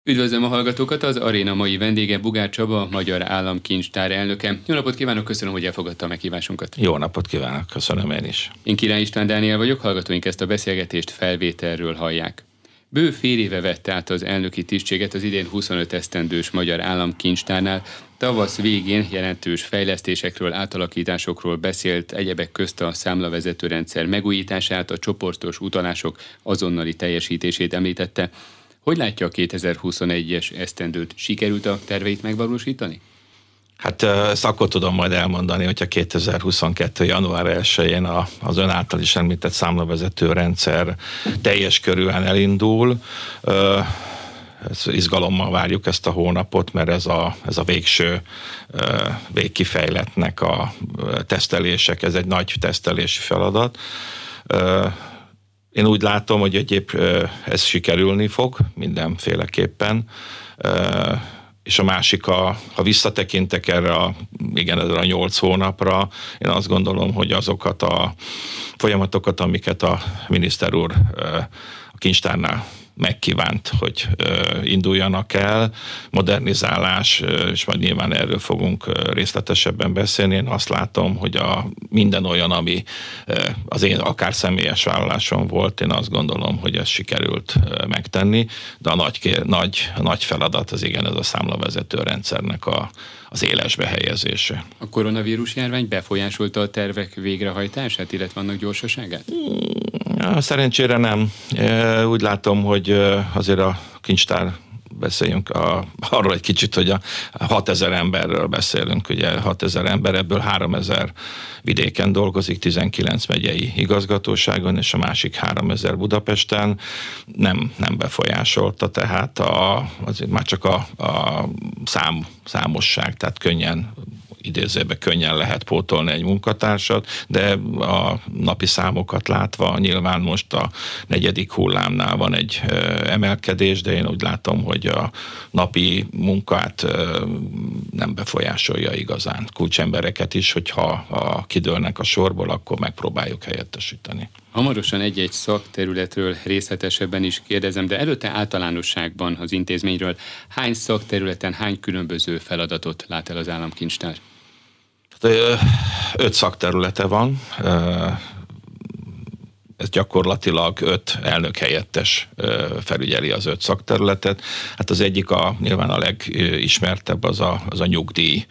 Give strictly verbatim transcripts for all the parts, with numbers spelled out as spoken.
Üdvözlöm a hallgatókat, az aréna mai vendége Bugár Csaba, Magyar Államkincstár elnöke. Jó napot kívánok, köszönöm, hogy elfogadta a meghívásunkat. Jó napot kívánok, köszönöm én is. Én Király István Dániel vagyok, hallgatóink ezt a beszélgetést felvételről hallják. Bő fél éve vette át az elnöki tisztséget az idén huszonöt esztendős Magyar Államkincstárnál. Tavasz végén jelentős fejlesztésekről, átalakításokról beszélt, egyebek közt a számlavezetőrendszer megújítását, a csoportos utalások azonnali teljesítését említette. Hogy látja a kétezer-huszonegyes esztendőt? Sikerült a terveit megvalósítani? Hát ezt akkor tudom majd elmondani, hogyha kétezer-huszonkettő. január elsején az ön által is említett számlavezető rendszer teljes körűen elindul. Ez izgalommal várjuk ezt a hónapot, mert ez a, ez a végső végkifejletnek a tesztelések, ez egy nagy tesztelési feladat. Én úgy látom, hogy egyéb ez sikerülni fog mindenféleképpen, és a másik, a, ha visszatekintek erre a, igen, erre a nyolc hónapra, én azt gondolom, hogy azokat a folyamatokat, amiket a miniszter úr a kincstárnál megkívánt, hogy induljanak el, modernizálás, és majd nyilván erről fogunk részletesebben beszélni. Én azt látom, hogy a minden olyan, ami az én akár személyes vállalásom volt, én azt gondolom, hogy ezt sikerült megtenni, de a nagy, nagy, a nagy feladat az igen, ez a számlavezető rendszernek a, az élesbe helyezése. A koronavírus járvány befolyásolta a tervek végrehajtását, illetve annak gyorsaságát? Szerencsére nem. Úgy látom, hogy azért a kincstár, beszéljünk a, arról egy kicsit, hogy a hatezer emberről beszélünk, ugye hatezer ember, ebből háromezer vidéken dolgozik, tizenkilenc megyei igazgatóságon, és a másik háromezer Budapesten nem, nem befolyásolta, tehát a, azért már csak a, a szám, számosság, tehát könnyen idézőben könnyen lehet pótolni egy munkatársat, de a napi számokat látva nyilván most a negyedik hullámnál van egy emelkedés, de én úgy látom, hogy a napi munkát nem befolyásolja igazán. Kulcsembereket is, hogyha ha kidőlnek a sorból, akkor megpróbáljuk helyettesíteni. Hamarosan egy-egy szakterületről részletesebben is kérdezem, de előtte általánosságban az intézményről hány szakterületen, hány különböző feladatot lát el az államkincstár? Öt szakterülete van, ez gyakorlatilag öt elnök helyettes felügyeli az öt szakterületet. Hát az egyik a, nyilván a legismertebb az a, az a nyugdíj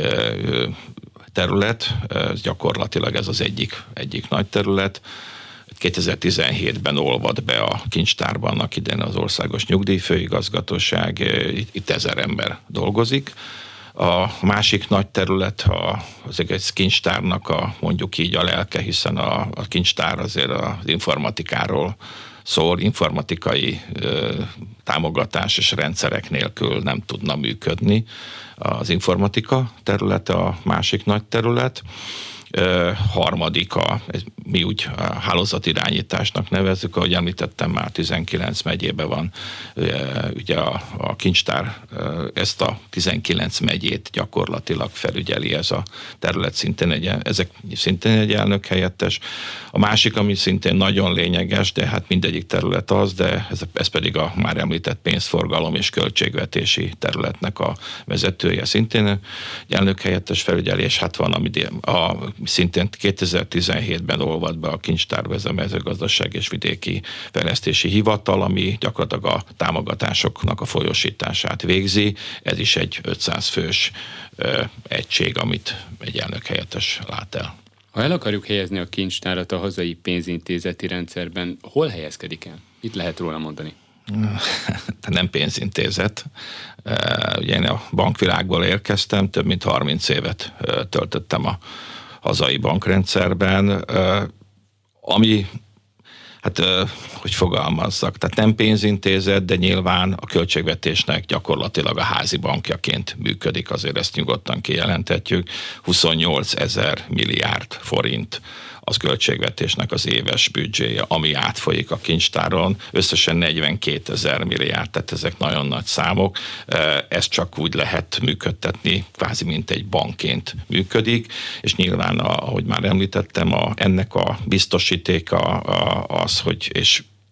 terület, gyakorlatilag ez az egyik, egyik nagy terület. kétezer-tizenhétben olvad be a kincstárban annak idején az Országos Nyugdíjfőigazgatóság, itt, itt ezer ember dolgozik. A másik nagy terület az egész kincstárnak a, mondjuk így a lelke, hiszen a, a kincstár azért az informatikáról szól, informatikai ö, támogatás és rendszerek nélkül nem tudna működni. Az informatika területe a másik nagy terület. Uh, harmadik, a, mi úgy a hálózatirányításnak nevezzük, ahogy említettem, már tizenkilenc megyében van uh, ugye a, a kincstár, uh, ezt a tizenkilenc megyét gyakorlatilag felügyeli ez a terület, szintén egy, ezek szintén egy elnök helyettes. A másik, ami szintén nagyon lényeges, de hát mindegyik terület az, de ez, ez pedig a már említett pénzforgalom és költségvetési területnek a vezetője, szintén egy elnök helyettes felügyelés, hát van, ami a szintén kétezer-tizenhétben olvad be a kincstárba ez a mezőgazdaság és vidéki fejlesztési hivatal, ami gyakorlatilag a támogatásoknak a folyósítását végzi. Ez is egy ötszáz fős ö, egység, amit egy elnök helyettes lát el. Ha el akarjuk helyezni a kincstárat a hazai pénzintézeti rendszerben, hol helyezkedik el? Mit lehet róla mondani? Nem pénzintézet. Ugye én a bankvilágból érkeztem, több mint harminc évet töltöttem a hazai bankrendszerben, ami, hát hogy fogalmazzak, tehát nem pénzintézet, de nyilván a költségvetésnek gyakorlatilag a házi bankjaként működik, azért ezt nyugodtan kijelenthetjük. huszonnyolc ezer milliárd forint az költségvetésnek az éves büdzséje, ami átfolyik a kincstáron, összesen negyvenkét ezer milliárd, tehát ezek nagyon nagy számok, ezt csak úgy lehet működtetni, kvázi mint egy bankként működik, és nyilván, ahogy már említettem, a, ennek a biztosítéka az, hogy és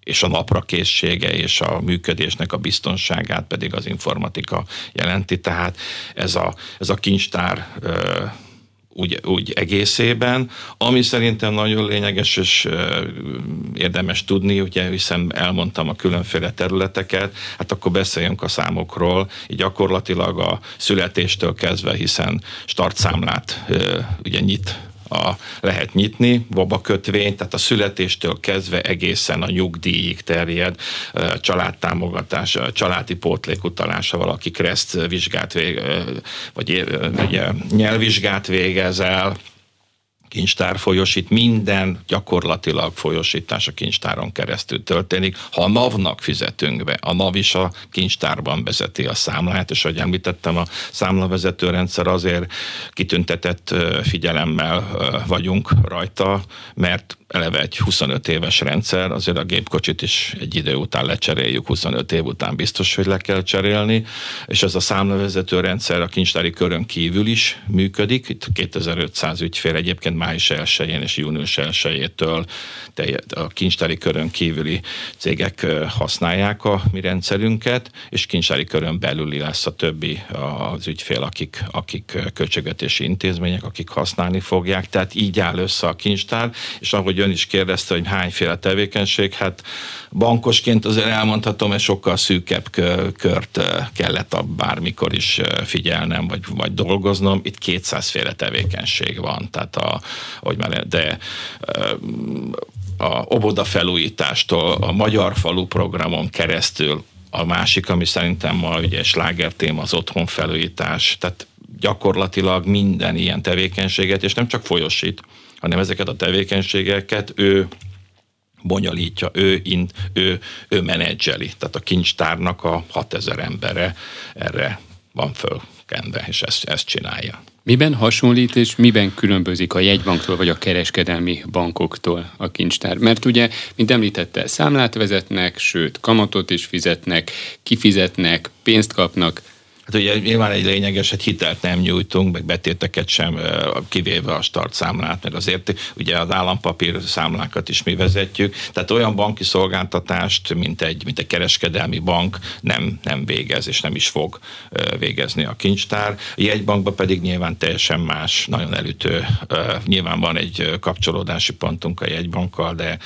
és a napra készsége és a működésnek a biztonságát pedig az informatika jelenti. Tehát ez a, ez a kincstár Úgy, úgy egészében, ami szerintem nagyon lényeges és érdemes tudni, ugye, hiszen elmondtam a különféle területeket, hát akkor beszéljünk a számokról, így gyakorlatilag a születéstől kezdve, hiszen startszámlát ugye nyit A, lehet nyitni, babakötvény, tehát a születéstől kezdve egészen a nyugdíjig terjed, családtámogatás, családi pótlékutalás, ha valaki kereszt vizsgát vég, vagy ugye, nyelvvizsgát végez el, kincstár folyosít, minden gyakorlatilag folyosítás a kincstáron keresztül történik. Ha a NAV-nak fizetünk be, a NAV is a kincstárban vezeti a számlát, és ahogy említettem, a számlavezető rendszer azért kitüntetett figyelemmel vagyunk rajta, mert eleve egy huszonöt éves rendszer, azért a gépkocsit is egy idő után lecseréljük, huszonöt év után biztos, hogy le kell cserélni, és ez a számlavezető rendszer a kincstári körön kívül is működik. Itt kétezer-ötszáz ügyfél egyébként május elsején és június elsejétől a kincstári körön kívüli cégek használják a mi rendszerünket, és kincstári körön belüli lesz a többi az ügyfél, akik, akik költségvetési intézmények, akik használni fogják. Tehát így áll össze a kincstár, és ahogy ön is kérdezte, hogy hányféle tevékenység, hát bankosként azért elmondhatom, hogy sokkal szűkebb kört kellett a bármikor is figyelnem, vagy, vagy dolgoznom. Itt kétszázféle tevékenység van, tehát a, hogy már, de a óvoda felújítástól, a Magyar Falu programon keresztül, a másik, ami szerintem ma ugye sláger téma, az otthon felújítás, tehát gyakorlatilag minden ilyen tevékenységet, és nem csak folyosít, hanem ezeket a tevékenységeket ő bonyolítja, ő, in, ő, ő menedzseli. Tehát a kincstárnak a hatezer embere erre van fölkenve, és ezt, ezt csinálja. Miben hasonlít és miben különbözik a jegybanktól vagy a kereskedelmi bankoktól a kincstár? Mert ugye, mint említette, számlát vezetnek, sőt, kamatot is fizetnek, kifizetnek, pénzt kapnak. Hát ugye nyilván egy lényeges, hogy hitelt nem nyújtunk, meg betéteket sem, kivéve a startszámlát, meg azért ugye az állampapír számlákat is mi vezetjük. Tehát olyan banki szolgáltatást, mint egy, mint egy kereskedelmi bank nem, nem végez, és nem is fog végezni a kincstár. A jegybankban pedig nyilván teljesen más, nagyon elütő. Nyilván van egy kapcsolódási pontunk a jegybankkal, de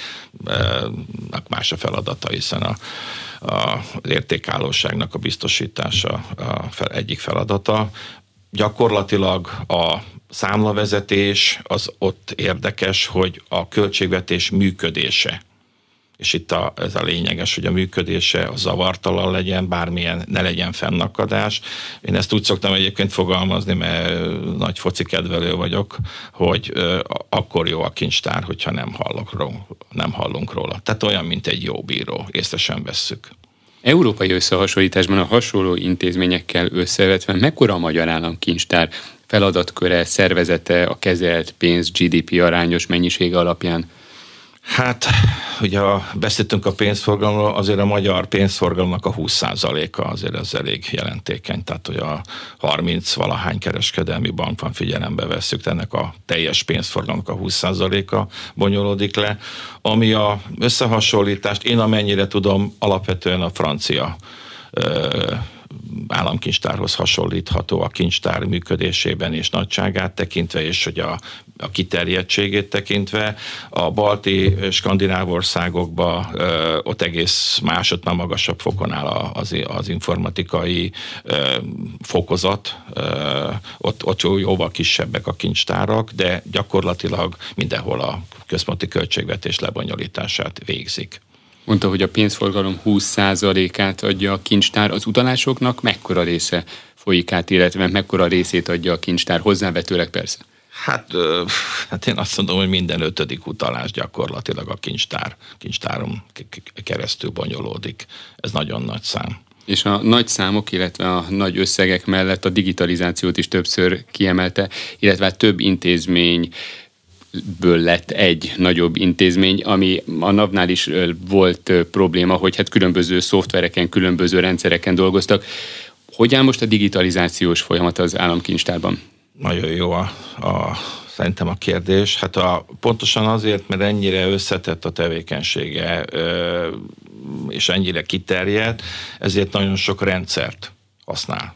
más a feladata, hiszen a az értékállóságnak a biztosítása a egyik feladata. Gyakorlatilag a számlavezetés az ott érdekes, hogy a költségvetés működése. És itt a, ez a lényeges, hogy a működése a zavartalan legyen, bármilyen, ne legyen fennakadás. Én ezt úgy szoktam egyébként fogalmazni, mert nagy foci kedvelő vagyok, hogy akkor jó a kincstár, hogyha nem, hallok róla, nem hallunk róla. Tehát olyan, mint egy jó bíró, észre sem vesszük. Európai összehasonlításban a hasonló intézményekkel összevetve mekkora a Magyar Államkincstár feladatköre, szervezete, a kezelt pénz gé dé pé arányos mennyisége alapján? Hát, ugye beszéltünk a pénzforgalomról, azért a magyar pénzforgalomnak a húsz százaléka azért ez elég jelentékeny, tehát hogy a harminc valahány kereskedelmi bank van, figyelembe vesszük, ennek a teljes pénzforgalomnak a húsz százaléka bonyolódik le, ami a összehasonlítást, én amennyire tudom, alapvetően a francia ö, államkincstárhoz hasonlítható a kincstár működésében és nagyságát tekintve, és hogy a, a kiterjedtségét tekintve. A balti skandináv országokban ö, ott egész másodnál magasabb fokon áll az, az informatikai ö, fokozat, ö, ott, ott jóval kisebbek a kincstárak, de gyakorlatilag mindenhol a központi költségvetés lebonyolítását végzik. Mondta, hogy a pénzforgalom húsz százalékát adja a kincstár, az utalásoknak mekkora része folyik át, illetve mekkora részét adja a kincstár, hozzávetőleg persze? Hát, hát én azt mondom, hogy minden ötödik utalás gyakorlatilag a kincstár, kincstáron keresztül bonyolódik. Ez nagyon nagy szám. És a nagy számok, illetve a nagy összegek mellett a digitalizációt is többször kiemelte, illetve több intézmény ből lett egy nagyobb intézmény, ami a NAV-nál is volt probléma, hogy hát különböző szoftvereken, különböző rendszereken dolgoztak. Hogy áll most a digitalizációs folyamat az államkincstárban? Nagyon jó a, a szerintem a kérdés. Hát a, pontosan azért, mert ennyire összetett a tevékenysége, és ennyire kiterjedt, ezért nagyon sok rendszert használ.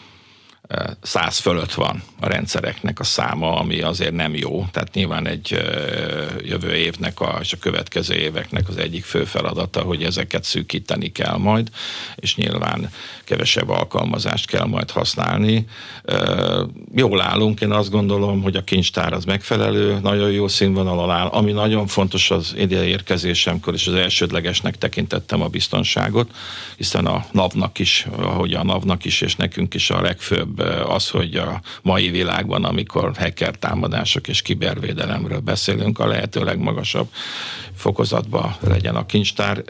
Száz fölött van a rendszereknek a száma, ami azért nem jó. Tehát nyilván egy jövő évnek a, és a következő éveknek az egyik fő feladata, hogy ezeket szűkíteni kell majd, és nyilván kevesebb alkalmazást kell majd használni. Jól állunk, én azt gondolom, hogy a kincstár az megfelelő, nagyon jó színvonalon áll. Ami nagyon fontos az ide érkezésemkor, és az elsődlegesnek tekintettem a biztonságot, hiszen a NAV-nak is, ahogy a NAV-nak is, és nekünk is a legfőbb az, hogy a mai világban, amikor hacker támadások és kibervédelemről beszélünk, a lehető legmagasabb fokozatban legyen a kincstár.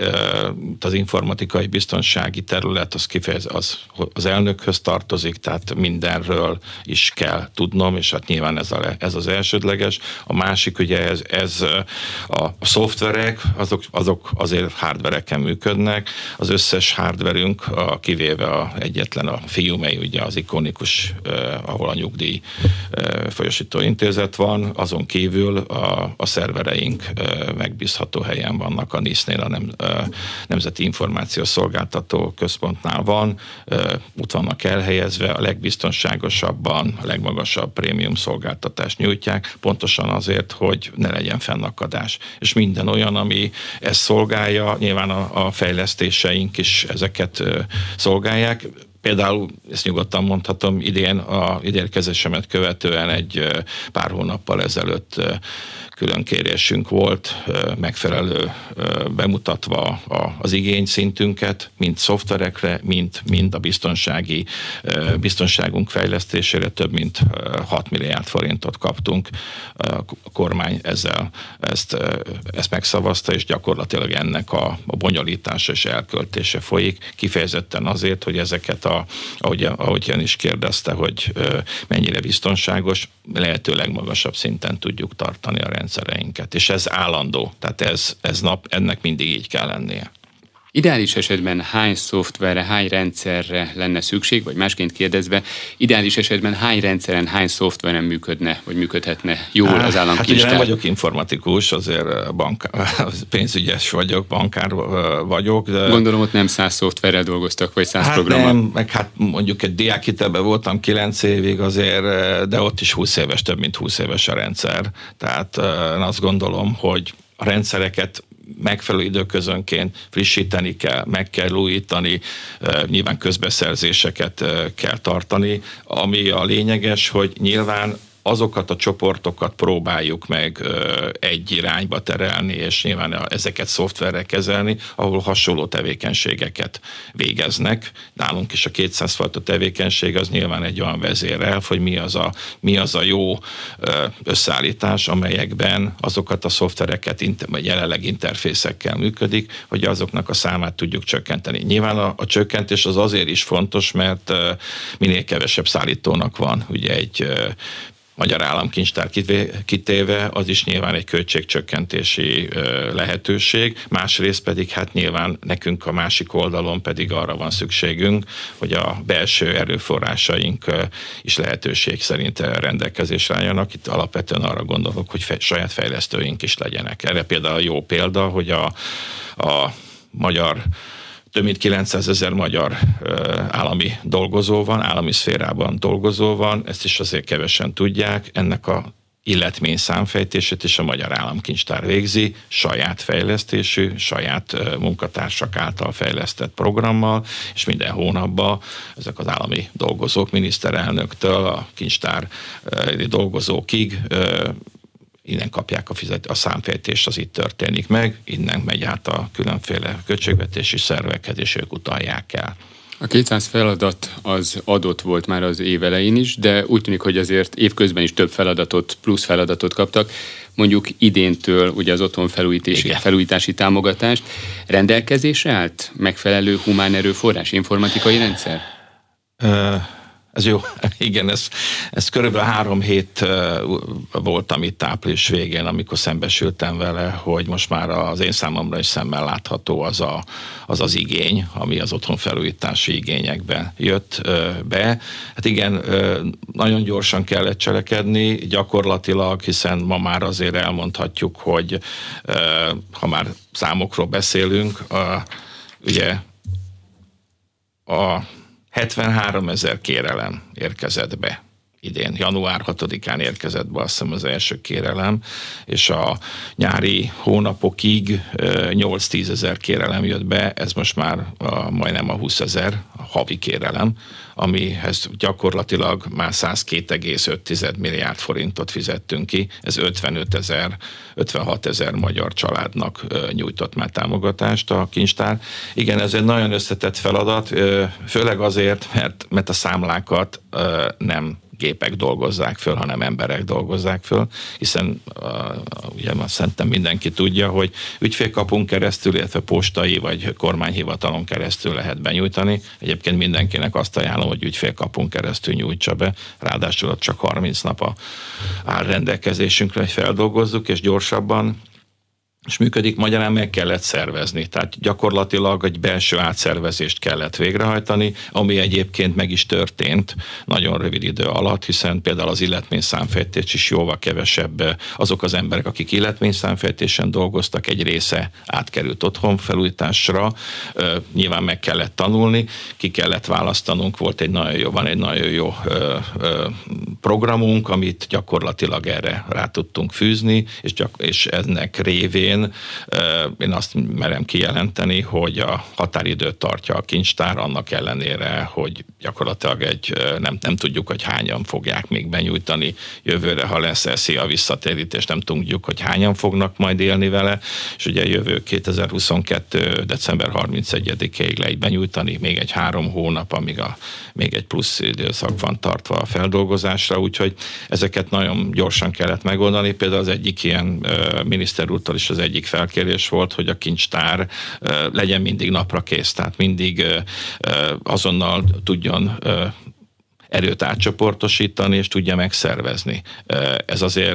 Az informatikai biztonsági terület az kifejez, az, az elnökhöz tartozik, tehát mindenről is kell tudnom, és hát nyilván ez, a, ez az elsődleges. A másik ugye ez, ez a, a szoftverek, azok, azok azért hardvereken működnek. Az összes hardverünk, a, kivéve a, egyetlen a Fiumei, ugye az ikonikus, eh, ahol a nyugdíj eh, folyosító intézet van, azon kívül a, a szervereink eh, megbízható helyen vannak, a nisznél, a nem, eh, Nemzeti Információs Szolgáltató Központnál van, eh, ott vannak elhelyezve, a legbiztonságosabban, a legmagasabb prémium szolgáltatást nyújtják, pontosan azért, hogy ne legyen fennakadás. És minden olyan, ami ezt szolgálja, nyilván a, a fejlesztéseink is ezeket eh, szolgálják. Például, ezt nyugodtan mondhatom, idén a idérkezésemet követően egy pár hónappal ezelőtt külön kérésünk volt, megfelelő bemutatva az igényszintünket, mind szoftverekre, mind, mind a biztonsági, biztonságunk fejlesztésére több mint hat milliárd forintot kaptunk. A kormány ezzel ezt, ezt megszavazta, és gyakorlatilag ennek a, a bonyolítása és elköltése folyik, kifejezetten azért, hogy ezeket a, ahogy, ahogy Jan is kérdezte, hogy mennyire biztonságos, lehető legmagasabb szinten tudjuk tartani a rendszereinket. És ez állandó, tehát ez, ez nap, ennek mindig így kell lennie. Ideális esetben hány szoftverre, hány rendszerre lenne szükség, vagy másként kérdezve, ideális esetben hány rendszeren, hány szoftveren működne, vagy működhetne jól az államkincstár? Hát ugye nem vagyok informatikus, azért bankár, pénzügyes vagyok, bankár vagyok. De gondolom, ott nem száz szoftverrel dolgoztak, vagy száz hát programmal. Nem, meg hát mondjuk egy diákhitelben voltam kilenc évig azért, de ott is húsz éves, több mint húsz éves a rendszer. Tehát én azt gondolom, hogy a rendszereket megfelelő időközönként frissíteni kell, meg kell újítani, nyilván közbeszerzéseket kell tartani. Ami a lényeges, hogy nyilván azokat a csoportokat próbáljuk meg egy irányba terelni, és nyilván ezeket szoftverre kezelni, ahol hasonló tevékenységeket végeznek. Nálunk is a kétszáz fajta tevékenység az nyilván egy olyan vezérelv, hogy mi az a, mi az a jó összeállítás, amelyekben azokat a szoftvereket vagy jelenleg interfészekkel működik, hogy azoknak a számát tudjuk csökkenteni. Nyilván a, a csökkentés az azért is fontos, mert minél kevesebb szállítónak van ugye egy Magyar Államkincstár kitéve, az is nyilván egy költségcsökkentési lehetőség, másrészt pedig hát nyilván nekünk a másik oldalon pedig arra van szükségünk, hogy a belső erőforrásaink is lehetőség szerint rendelkezésre álljanak. Itt alapvetően arra gondolok, hogy fe, saját fejlesztőink is legyenek. Erre például jó példa, hogy a, a magyar több mint kilencszázezer magyar állami dolgozó van, állami szférában dolgozó van, ezt is azért kevesen tudják, ennek a illetmény számfejtését is a Magyar Államkincstár végzi, saját fejlesztésű, saját munkatársak által fejlesztett programmal, és minden hónapban ezek az állami dolgozók, miniszterelnöktől a kincstár dolgozókig innen kapják a, fizet, a számfejtést, az itt történik meg, innen megy át a különféle költségvetési szervekhez, és ők utalják el. A kétszáz feladat az adott volt már az év elején is, de úgy tűnik, hogy azért évközben is több feladatot, plusz feladatot kaptak. Mondjuk idéntől ugye az otthonfelújítási felújítási támogatást rendelkezésre állt megfelelő humán erőforrás, informatikai rendszer? Ö, Ez jó, igen, ez, ez körülbelül három hét voltam itt április végén, amikor szembesültem vele, hogy most már az én számomra is szemmel látható az a, az, az igény, ami az otthonfelújítási igényekben jött be. Hát igen, nagyon gyorsan kellett cselekedni, gyakorlatilag, hiszen ma már azért elmondhatjuk, hogy ha már számokról beszélünk, ugye a hetvenhárom ezer kérelem érkezett be idén. január hatodikán érkezett be, azt hiszem, az első kérelem, és a nyári hónapokig nyolc-tízezer kérelem jött be, ez most már a, majdnem a húszezer a havi kérelem, amihez gyakorlatilag már százkettő egész öt milliárd forintot fizettünk ki, ez ötvenöt ezer, ötvenhat ezer magyar családnak nyújtott már támogatást a kincstár. Igen, ez egy nagyon összetett feladat, főleg azért, mert, mert a számlákat nem gépek dolgozzák föl, hanem emberek dolgozzák föl, hiszen uh, ugye szerintem mindenki tudja, hogy ügyfélkapunk keresztül, illetve postai vagy kormányhivatalon keresztül lehet benyújtani. Egyébként mindenkinek azt ajánlom, hogy ügyfélkapunk keresztül nyújtsa be, ráadásul ott csak harminc nap a, áll rendelkezésünkre, hogy feldolgozzuk, és gyorsabban és működik, magyarán meg kellett szervezni. Tehát gyakorlatilag egy belső átszervezést kellett végrehajtani, ami egyébként meg is történt nagyon rövid idő alatt, hiszen például az illetményszámfejtés is jóval kevesebb, azok az emberek, akik illetményszámfejtésen dolgoztak, egy része átkerült otthonfelújításra, nyilván meg kellett tanulni, ki kellett választanunk, volt egy nagyon jó, van egy nagyon jó programunk, amit gyakorlatilag erre rá tudtunk fűzni, és, gyak, és ennek révén Én, én azt merem kijelenteni, hogy a határidőt tartja a kincstár, annak ellenére, hogy gyakorlatilag egy, nem, nem tudjuk, hogy hányan fogják még benyújtani jövőre, ha lesz eszi a visszatérítés, nem tudjuk, hogy hányan fognak majd élni vele, és ugye jövő kétezer-huszonkettő. december harmincegyedikéig lehet benyújtani, még egy három hónap, amíg a, még egy plusz időszak van tartva a feldolgozásra, úgyhogy ezeket nagyon gyorsan kellett megoldani. Például az egyik ilyen miniszter úrtól is az egyik felkérés volt, hogy a kincstár legyen mindig napra kész, tehát mindig azonnal tudjon erőt átcsoportosítani, és tudja megszervezni. Ez azért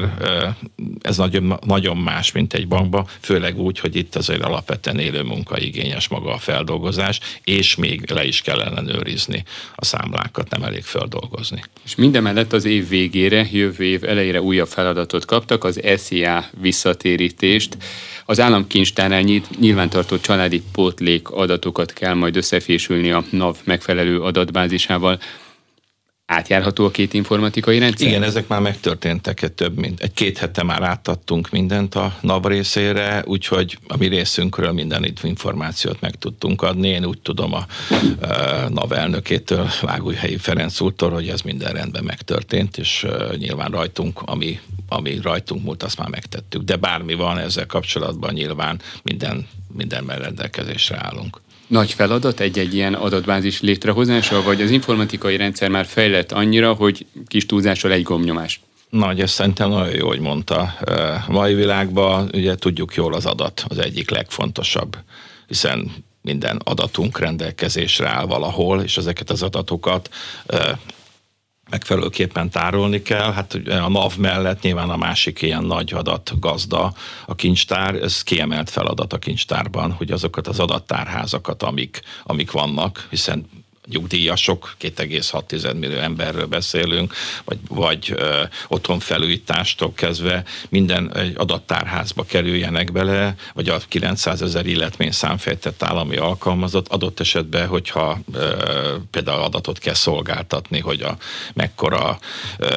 ez nagyon, nagyon más, mint egy bankban, főleg úgy, hogy itt azért alapvetően élő munkaigényes maga a feldolgozás, és még le is kell ellenőrizni a számlákat, nem elég feldolgozni. És mindemellett az év végére, jövő év elejére újabb feladatot kaptak, az es zé á visszatérítést. Az államkincstárnál nyilvántartott családi pótlék adatokat kell majd összefésülni a NAV megfelelő adatbázisával. Átjárható a két informatikai rendszer? Igen, ezek már megtörténtek, több mint egy két hete már átadtunk mindent a NAV részére, úgyhogy a mi részünkről minden információt meg tudtunk adni. Én úgy tudom a, a NAV elnökétől, Vágújhelyi Ferenc úrtól, hogy ez minden rendben megtörtént, és uh, nyilván rajtunk, ami, ami rajtunk múlt, azt már megtettük. De bármi van ezzel kapcsolatban, nyilván minden, mindenben rendelkezésre állunk. Nagy feladat egy-egy ilyen adatbázis létrehozása, vagy az informatikai rendszer már fejlett annyira, hogy kis túlzással egy gombnyomás? Nagy, ezt szerintem nagyon jó, hogy mondta. A mai világban ugye tudjuk jól, az adat az egyik legfontosabb, hiszen minden adatunk rendelkezésre áll valahol, és ezeket az adatokat megfelelőképpen tárolni kell. Hát a NAV mellett nyilván a másik ilyen nagy adatgazda a kincstár, ez kiemelt feladat a kincstárban, hogy azokat az adattárházakat, amik, amik vannak, hiszen nyugdíjasok, két egész hat millió emberről beszélünk, vagy, vagy ö, otthonfelújítástól kezdve minden adattárházba kerüljenek bele, vagy a kilencszázezer illetmény számfejtett állami alkalmazott, adott esetben, hogyha ö, például adatot kell szolgáltatni, hogy a mekkora ö,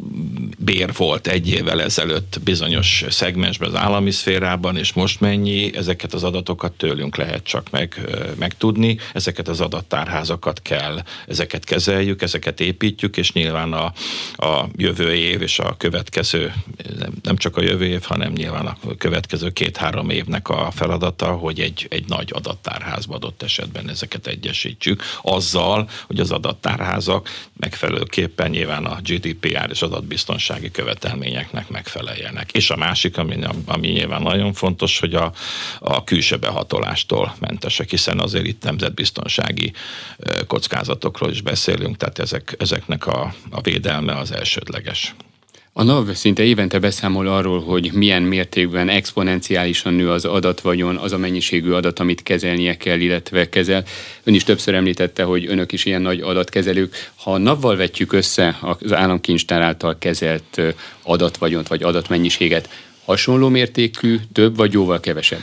bér volt egy évvel ezelőtt bizonyos szegmensben az állami szférában, és most mennyi, ezeket az adatokat tőlünk lehet csak meg, ö, megtudni, ezeket az adattárházakat kell, ezeket kezeljük, ezeket építjük, és nyilván a, a jövő év és a következő, nem csak a jövő év, hanem nyilván a következő két-három évnek a feladata, hogy egy, egy nagy adattárházba adott esetben ezeket egyesítsük, azzal, hogy az adattárházak megfelelőképpen nyilván a gé dé pé er és adatbiztonság biztonsági követelményeknek megfeleljenek. És a másik, ami, ami nyilván nagyon fontos, hogy a, a külső behatolástól mentesek, hiszen azért itt nemzetbiztonsági kockázatokról is beszélünk, tehát ezek, ezeknek a, a védelme az elsődleges. A NAV szinte évente beszámol arról, hogy milyen mértékben exponenciálisan nő az adatvagyon, az a mennyiségű adat, amit kezelnie kell, illetve kezel. Ön is többször említette, hogy önök is ilyen nagy adatkezelők. Ha a NAV-val vetjük össze az államkincstár által kezelt adatvagyont vagy adatmennyiséget, hasonló mértékű, több vagy jóval kevesebb?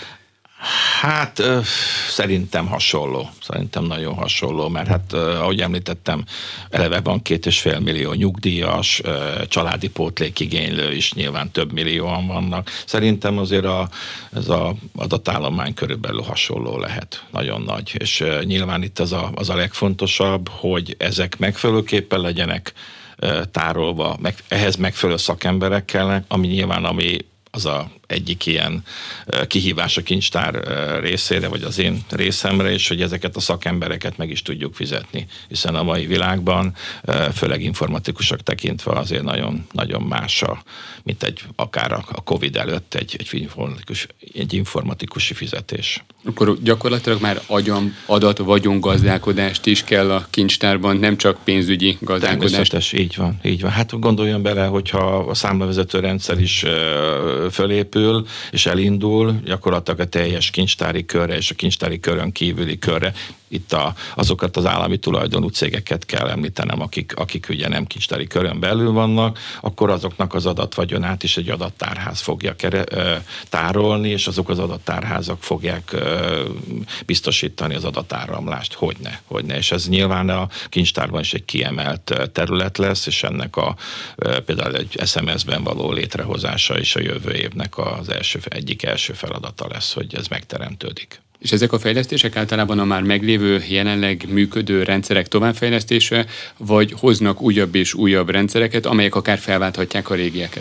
Hát szerintem hasonló, szerintem nagyon hasonló, mert hát ahogy említettem, eleve van két és fél millió nyugdíjas, családi pótlékigénylő is nyilván több millióan vannak. Szerintem azért a, ez az adatállomány körülbelül hasonló lehet, nagyon nagy, és nyilván itt az a, az a legfontosabb, hogy ezek megfelelőképpen legyenek tárolva, meg, ehhez megfelelő szakemberek kellene, ami nyilván ami az a egyik ilyen kihívás a kincstár részére, vagy az én részemre is, hogy ezeket a szakembereket meg is tudjuk fizetni, hiszen a mai világban, főleg informatikusok tekintve azért nagyon, nagyon más, a, mint egy akár a Covid előtt egy, egy, informatikus, egy informatikusi fizetés. Akkor gyakorlatilag már agyam, adat, vagyon gazdálkodást is kell a kincstárban, nem csak pénzügyi gazdálkodást. Természetes, így van, így van. Hát gondoljon bele, hogyha a számlavezető rendszer is fölépül, és elindul gyakorlatilag a teljes kincstári körre és a kincstári körön kívüli körre. Itt a, azokat az állami tulajdonú cégeket kell említenem, akik, akik ugye nem kincstári körön belül vannak, akkor azoknak az adatvagyonát is egy adattárház fogja kere, ö, tárolni, és azok az adattárházak fogják ö, biztosítani az adatáramlást. Hogyne, hogyne. És ez nyilván a kincstárban is egy kiemelt terület lesz, és ennek a ö, például egy es em es-ben való létrehozása is a jövő évnek az első, egyik első feladata lesz, hogy ez megteremtődik. És ezek a fejlesztések általában a már meglévő, jelenleg működő rendszerek továbbfejlesztése, vagy hoznak újabb és újabb rendszereket, amelyek akár felválthatják a régieket?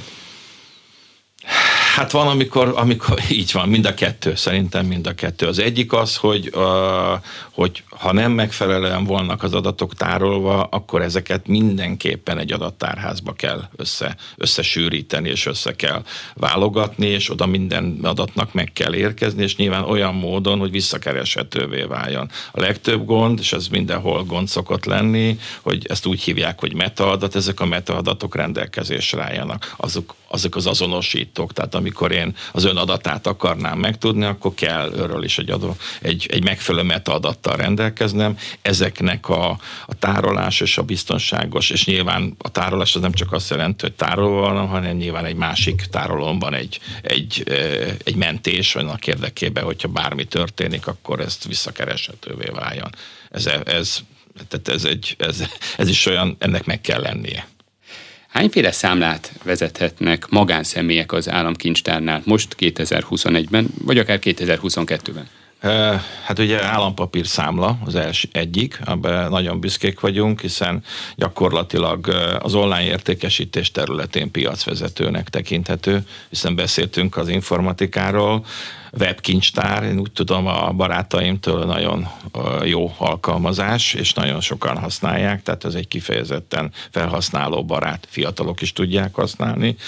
Hát van, amikor, amikor így van, mind a kettő, szerintem mind a kettő. Az egyik az, hogy, uh, hogy ha nem megfelelően vannak az adatok tárolva, akkor ezeket mindenképpen egy adattárházba kell össze, összesűríteni, és össze kell válogatni, és oda minden adatnak meg kell érkezni, és nyilván olyan módon, hogy visszakereshetővé váljon. A legtöbb gond, és ez mindenhol gond szokott lenni, hogy ezt úgy hívják, hogy metaadat, ezek a metaadatok rendelkezésre álljanak. Azok, azok az azonosítók, tehát amikor én az ön adatát akarnám megtudni, akkor kell őről is egy, adó, egy, egy megfelelő metaadattal rendelkeznem. Ezeknek a, a tárolás és a biztonságos, és nyilván a tárolás az nem csak azt jelenti, hogy tárolva van, hanem nyilván egy másik tárolóban egy, egy, egy mentés annak érdekében, hogyha bármi történik, akkor ezt visszakereshetővé váljon. Ez, ez, tehát ez, egy, ez, ez is olyan, ennek meg kell lennie. Hányféle számlát vezethetnek magánszemélyek az államkincstárnál most kétezer-huszonegyben, vagy akár kétezer-huszonkettőben? Hát ugye állampapír számla az első egyik, abban nagyon büszkék vagyunk, hiszen gyakorlatilag az online értékesítés területén piacvezetőnek tekinthető, hiszen beszéltünk az informatikáról, webkincstár, én úgy tudom a barátaimtól nagyon jó alkalmazás, és nagyon sokan használják, tehát ez egy kifejezetten felhasználó barát, fiatalok is tudják használni.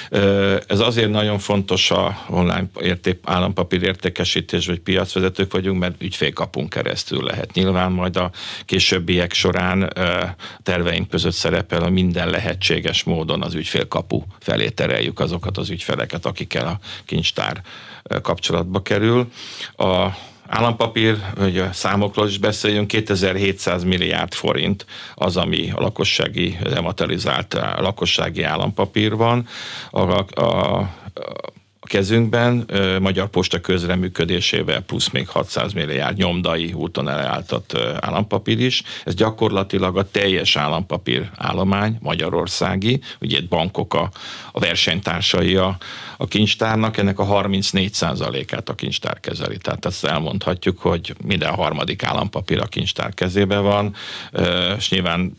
Ez azért nagyon fontos a online érték, állampapír értékesítés, vagy piacvezetők vagyunk, mert ügyfélkapunk keresztül lehet. Nyilván majd a későbbiek során terveink között szerepel, a minden lehetséges módon az ügyfélkapu felé tereljük azokat az ügyfeleket, akikkel a kincstár kapcsolatba kerül. A állampapír, hogy a számokról is beszéljünk, kétezer-hétszáz milliárd forint az, ami a lakossági, dematerializált lakossági állampapír van. A, a, a A kezünkben Magyar Posta közreműködésével plusz még hatszáz milliárd nyomdai úton eláltott állampapír is. Ez gyakorlatilag a teljes állampapír állomány, magyarországi, ugye itt bankok a, a versenytársai a, a kincstárnak, ennek a harmincnégy százalékát a kincstár kezeli. Tehát ezt elmondhatjuk, hogy minden harmadik állampapír a kincstár kezében van, és nyilván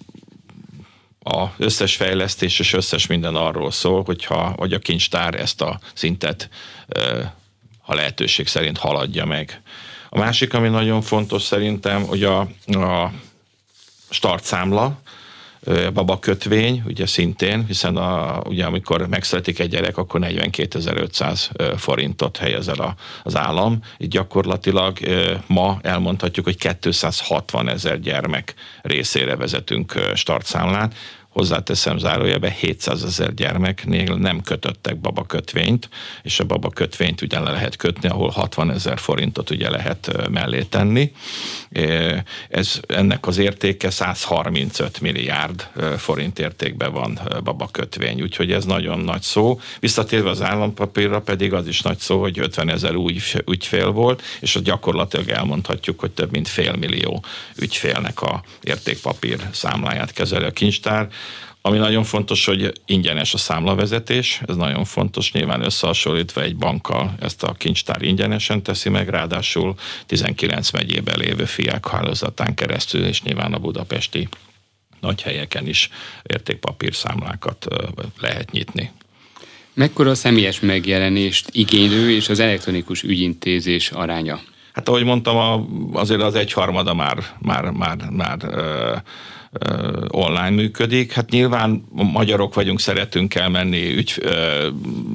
az összes fejlesztés és összes minden arról szól, hogyha, hogy a kincstár ezt a szintet, ha lehetőség szerint haladja meg. A másik, ami nagyon fontos szerintem, hogy a, a startszámla, babakötvény, ugye szintén, hiszen a, ugye amikor megszületik egy gyerek, akkor negyvenkétezer-ötszáz forintot helyez el az állam. Így gyakorlatilag ma elmondhatjuk, hogy kétszázhatvanezer gyermek részére vezetünk startszámlát. Hozzáteszem zárójelben, hétszázezer gyermeknél nem kötöttek babakötvényt, és a babakötvényt ugye le lehet kötni, ahol hatvanezer forintot ugye lehet mellé tenni. Ez, ennek az értéke százharmincöt milliárd forint értékben van babakötvény, úgyhogy ez nagyon nagy szó. Visszatérve az állampapírra pedig az is nagy szó, hogy ötvenezer új ügyfél volt, és gyakorlatilag elmondhatjuk, hogy több mint félmillió ügyfélnek a értékpapír számláját kezeli a kincstár. Ami nagyon fontos, hogy ingyenes a számlavezetés, ez nagyon fontos, nyilván összehasonlítva egy bankkal ezt a kincstár ingyenesen teszi meg, ráadásul tizenkilenc megyében lévő fiák hálózatán keresztül, és nyilván a budapesti nagy helyeken is értékpapírszámlákat lehet nyitni. Mekkora a személyes megjelenést igénylő és az elektronikus ügyintézés aránya? Hát ahogy mondtam, azért az egyharmada már, már, már, már online működik. Hát nyilván magyarok vagyunk, szeretünk elmenni, ügy, ö,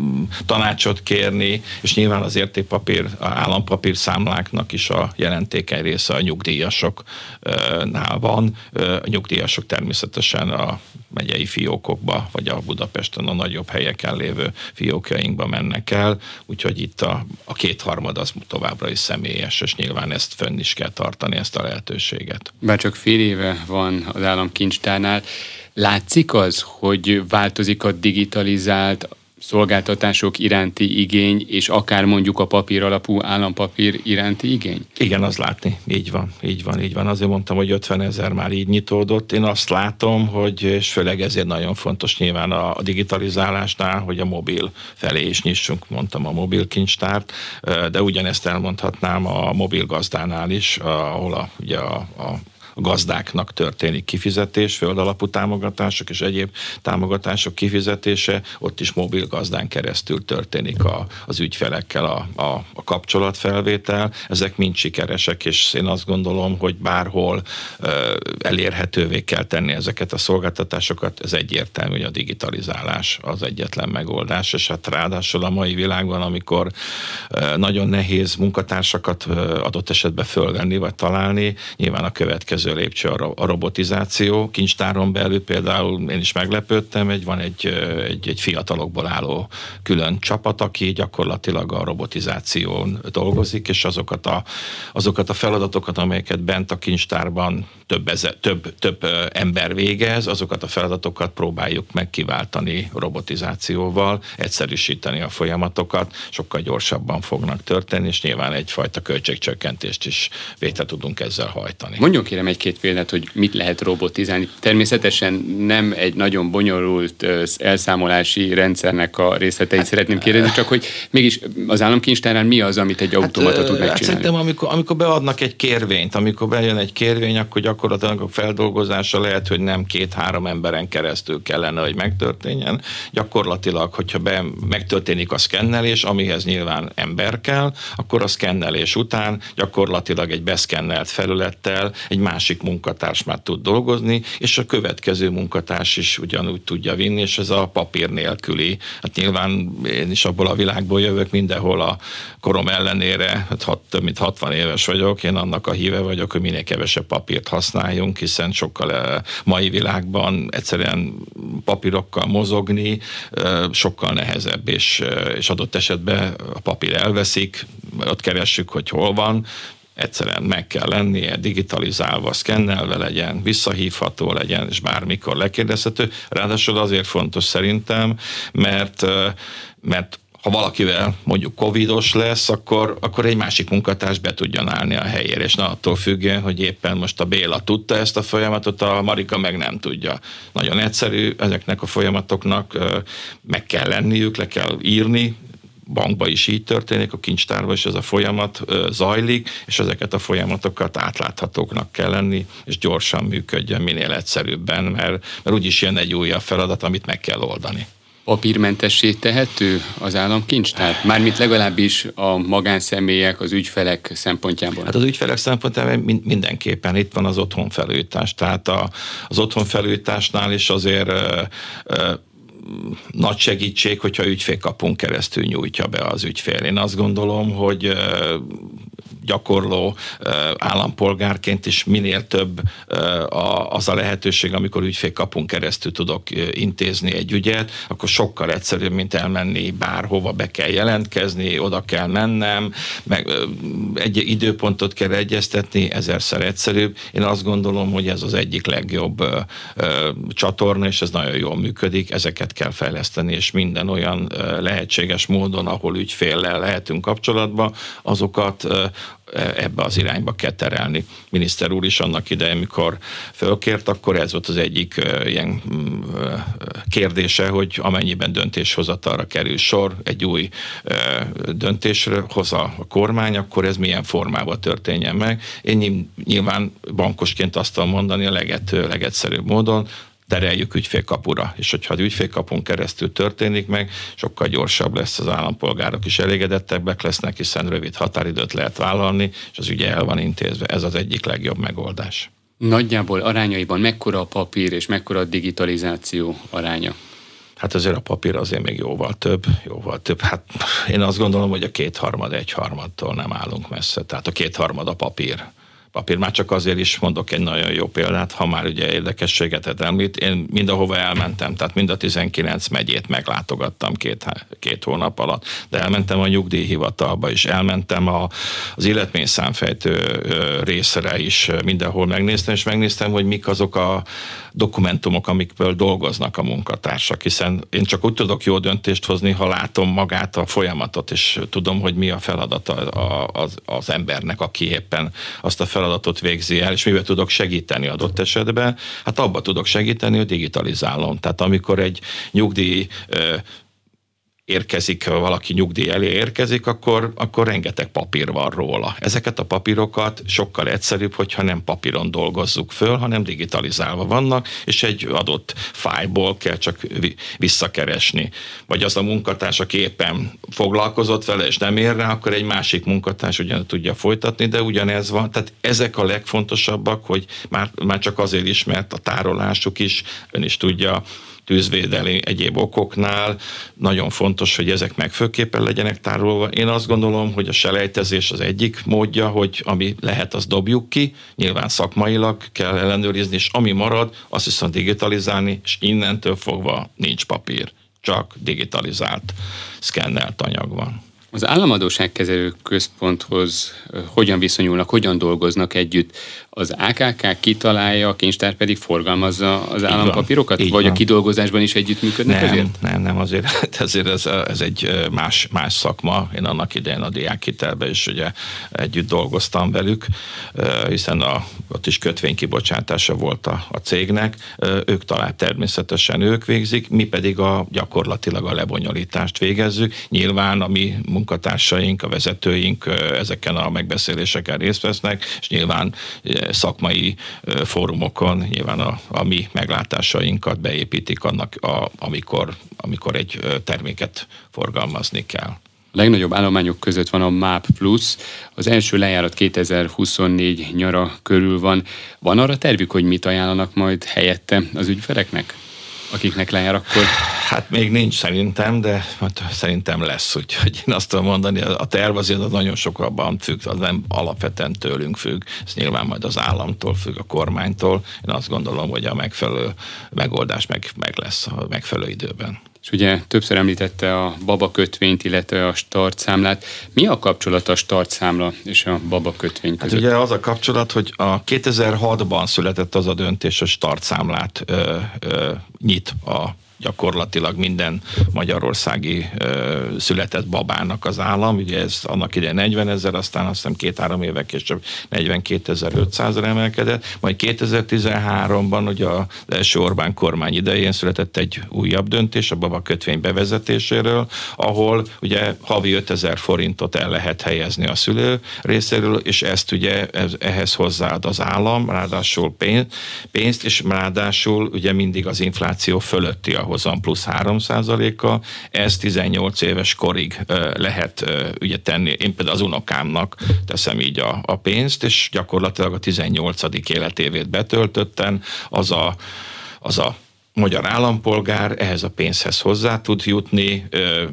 tanácsot kérni, és nyilván az értékpapír, a állampapír számláknak is a jelentékeny része a nyugdíjasoknál van. A nyugdíjasok természetesen a megyei fiókokba, vagy a Budapesten a nagyobb helyeken lévő fiókjainkba mennek el, úgyhogy itt a, a kétharmad az továbbra is személyes, és nyilván ezt fönn is kell tartani, ezt a lehetőséget. Bár csak fél éve van az államkincstárnál, látszik az, hogy változik a digitalizált szolgáltatások iránti igény, és akár mondjuk a papír alapú állampapír iránti igény? Igen, az látni. Így van, így van, így van. Azért mondtam, hogy ötvenezer már így nyitódott. Én azt látom, hogy, és főleg ezért nagyon fontos nyilván a, a digitalizálásnál, hogy a mobil felé is nyissunk, mondtam a mobil kincstárt, de ugyanezt elmondhatnám a mobil gazdánál is, ahol a, ugye a, a a gazdáknak történik kifizetés, földalapú támogatások és egyéb támogatások kifizetése, ott is mobil gazdán keresztül történik a, az ügyfelekkel a, a, a kapcsolatfelvétel. Ezek mind sikeresek, és én azt gondolom, hogy bárhol ö, elérhetővé kell tenni ezeket a szolgáltatásokat. Ez egyértelmű, hogy a digitalizálás az egyetlen megoldás, és hát ráadásul a mai világban, amikor ö, nagyon nehéz munkatársakat ö, adott esetben fölvenni vagy találni, nyilván a következő lépcső a robotizáció. Kincstáron belül például én is meglepődtem, egy, van egy, egy, egy fiatalokból álló külön csapat, aki gyakorlatilag a robotizáción dolgozik, és azokat a, azokat a feladatokat, amelyeket bent a kincstárban több, ezer, több, több ember végez, azokat a feladatokat próbáljuk meg kiváltani robotizációval, egyszerűsíteni a folyamatokat, sokkal gyorsabban fognak történni, és nyilván egyfajta költségcsökkentést is végre tudunk ezzel hajtani. Mondjon kérem egy-két példát, hogy mit lehet robotizálni. Természetesen nem egy nagyon bonyolult elszámolási rendszernek a részleteit hát, szeretném kérdezni, csak hogy mégis az államkincstárnál mi az, amit egy automata hát, tud megcsinálni? Hát szerintem, amikor, amikor beadnak egy kérvényt, amikor bejön egy kérvény, akkor gyakorlatilag a feldolgozása lehet, hogy nem két-három emberen keresztül kellene, hogy megtörténjen. Gyakorlatilag, hogyha be, megtörténik a szkennelés, amihez nyilván ember kell, akkor a szkennelés után gyakorlatilag egy beszkennelt felülettel egy másik munkatárs már tud dolgozni, és a következő munkatárs is ugyanúgy tudja vinni, és ez a papír nélküli. Hát nyilván én is abból a világból jövök, mindenhol a korom ellenére, hát hat, több mint hatvan éves vagyok, én annak a híve vagyok, hogy minél kevesebb papírt használjunk, hiszen sokkal mai világban egyszerűen papírokkal mozogni sokkal nehezebb, és, és adott esetben a papír elveszik, ott keressük, hogy hol van, egyszerűen meg kell lennie, digitalizálva, szkennelve legyen, visszahívható legyen, és bármikor lekérdezhető. Ráadásul azért fontos szerintem, mert, mert ha valakivel mondjuk covidos lesz, akkor, akkor egy másik munkatárs be tudjon állni a helyére, és na attól függően, hogy éppen most a Béla tudta ezt a folyamatot, a Marika meg nem tudja. Nagyon egyszerű, ezeknek a folyamatoknak meg kell lenniük, le kell írni, bankba is így történik, a kincstárban is ez a folyamat zajlik, és ezeket a folyamatokat átláthatóknak kell lenni, és gyorsan működjön, minél egyszerűbben, mert, mert úgyis jön egy újabb feladat, amit meg kell oldani. Papírmentessé tehető az államkincstár? Mármint legalábbis a magánszemélyek, az ügyfelek szempontjából. Hát az ügyfelek szempontjából mindenképpen itt van az otthonfelújítás. Tehát a, az otthonfelújításnál is azért ö, ö, nagy segítség, hogyha ügyfélkapun keresztül nyújtja be az ügyfél. Én azt gondolom, hogy ö, gyakorló állampolgárként is minél több az a lehetőség, amikor ügyfélkapun keresztül tudok intézni egy ügyet, akkor sokkal egyszerűbb, mint elmenni bárhova, be kell jelentkezni, oda kell mennem, meg egy időpontot kell egyeztetni, ezerszer egyszerűbb. Én azt gondolom, hogy ez az egyik legjobb csatorna, és ez nagyon jól működik, ezeket kell fejleszteni, és minden olyan lehetséges módon, ahol ügyféllel lehetünk kapcsolatban, azokat ebbe az irányba kell terelni. Miniszter úr is annak idején, mikor fölkért, akkor ez volt az egyik uh, ilyen uh, kérdése, hogy amennyiben döntéshozatalra kerül sor, egy új uh, döntésre hoz a, a kormány, akkor ez milyen formában történjen meg. Én nyilván bankosként azt tudom mondani a leget, legegyszerűbb módon, tereljük ügyfélkapura, és hogyha az ügyfélkapun keresztül történik meg, sokkal gyorsabb lesz, az állampolgárok is elégedettebbek lesznek, hiszen rövid határidőt lehet vállalni, és az ügye el van intézve. Ez az egyik legjobb megoldás. Nagyjából arányaiban mekkora a papír és mekkora a digitalizáció aránya? Hát azért a papír azért még jóval több, jóval több. Hát én azt gondolom, hogy a kétharmad, egyharmadtól nem állunk messze. Tehát a kétharmad a papír. Papír már csak azért is mondok egy nagyon jó példát, ha már ugye érdekességet említ. Én mindenhova elmentem, tehát mind a tizenkilenc megyét meglátogattam két, két hónap alatt, de elmentem a nyugdíjhivatalba is, elmentem a, az életményszámfejtő részre is, mindenhol megnéztem, és megnéztem, hogy mik azok a dokumentumok, amikből dolgoznak a munkatársak, hiszen én csak úgy tudok jó döntést hozni, ha látom magát a folyamatot, és tudom, hogy mi a feladata az, az embernek, aki éppen azt a feladatot végzi el, és mivel tudok segíteni adott esetben, hát abba tudok segíteni, hogy digitalizálom. Tehát amikor egy nyugdíj érkezik, valaki nyugdíj elé érkezik, akkor, akkor rengeteg papír van róla. Ezeket a papírokat sokkal egyszerűbb, hogyha nem papíron dolgozzuk föl, hanem digitalizálva vannak, és egy adott fájlból kell csak visszakeresni. Vagy az a munkatárs, aki éppen foglalkozott vele, és nem ér rá, akkor egy másik munkatárs ugyan tudja folytatni, de ugyanez van. Tehát ezek a legfontosabbak, hogy már, már csak azért is, mert a tárolásuk is, ön is tudja, tűzvédelmi egyéb okoknál nagyon fontos, hogy ezek megfőképpen legyenek tárolva. Én azt gondolom, hogy a selejtezés az egyik módja, hogy ami lehet, azt dobjuk ki, nyilván szakmailag kell ellenőrizni, és ami marad, azt viszont digitalizálni, és innentől fogva nincs papír, csak digitalizált, szkennelt anyag van. Az Államadósságkezelő Központhoz hogyan viszonyulnak, hogyan dolgoznak együtt? Az á ká ká kitalálja, a kincstár pedig forgalmazza az állampapírokat? Így vagy van. A kidolgozásban is együttműködnek nem, azért? Nem, nem, azért, azért ez, ez egy más, más szakma. Én annak idején a diákhitelben is ugye együtt dolgoztam velük, hiszen a, ott is kötvénykibocsátása volt a, a cégnek. Ők talán természetesen ők végzik, mi pedig a, gyakorlatilag a lebonyolítást végezzük. Nyilván a mi munkatársaink, a vezetőink ezeken a megbeszéléseken részt vesznek, és nyilván szakmai fórumokon nyilván a, a mi meglátásainkat beépítik annak, a, amikor, amikor egy terméket forgalmazni kell. A legnagyobb állományok között van a MÁP Plus, az első lejárat kétezer-huszonnégy nyara körül van. Van arra tervük, hogy mit ajánlanak majd helyette az ügyfeleknek, akiknek lejár akkor? Hát még nincs szerintem, de szerintem lesz, úgyhogy én azt tudom mondani, a terv azért nagyon sokabban függ, az nem alapvetően tőlünk függ, ez nyilván majd az államtól függ, a kormánytól. Én azt gondolom, hogy a megfelelő megoldás meg, meg lesz a megfelelő időben. És ugye többször említette a baba kötvényt, illetve a startszámlát. Mi a kapcsolat a startszámla és a baba kötvény között? Hát ugye az a kapcsolat, hogy a kétezer-hatban született az a döntés, hogy startszámlát ö, ö, nyit a gyakorlatilag minden magyarországi ö, született babának az állam. Ugye ez annak idején negyvenezer, aztán azt hiszem két-három évek később negyvenkétezer-ötszázra emelkedett. Majd kétezer-tizenháromban ugye az első Orbán kormány idején született egy újabb döntés a babakötvény bevezetéséről, ahol ugye havi ötezer forintot el lehet helyezni a szülő részéről, és ezt ugye ez, ehhez hozzáad az állam, ráadásul pénz, pénzt, és ráadásul ugye mindig az infláció fölötti a árhozam plusz három százaléka, ez tizennyolc éves korig lehet ugye tenni. Én például az unokámnak teszem így a, a pénzt, és gyakorlatilag a tizennyolcadik életévét betöltötten, az a, az a magyar állampolgár ehhez a pénzhez hozzá tud jutni,